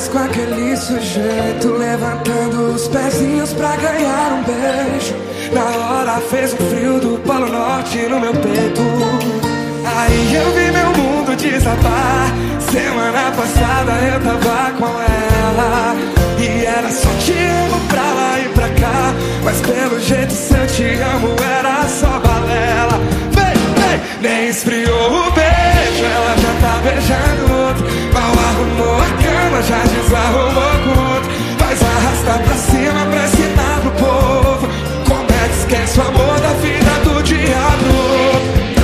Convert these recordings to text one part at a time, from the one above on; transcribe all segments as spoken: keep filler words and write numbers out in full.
Mas com aquele sujeito levantando os pezinhos pra ganhar um beijo, na hora fez um frio do Polo Norte no meu peito. Aí eu vi meu mundo desabar. Semana passada eu tava com ela e era só te amo pra lá e pra cá, mas pelo jeito se eu te amo era só balela. Vem, vem, nem esfriou o beijo, ela já tá beijando outro. Mal arrumou a cama, já desarrumou com outro. Faz arrastar pra cima pra ensinar pro povo como é que esquece o amor da vida do diabo.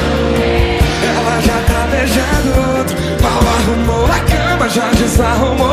Ela já tá beijando outro. Mal arrumou a cama, já desarrumou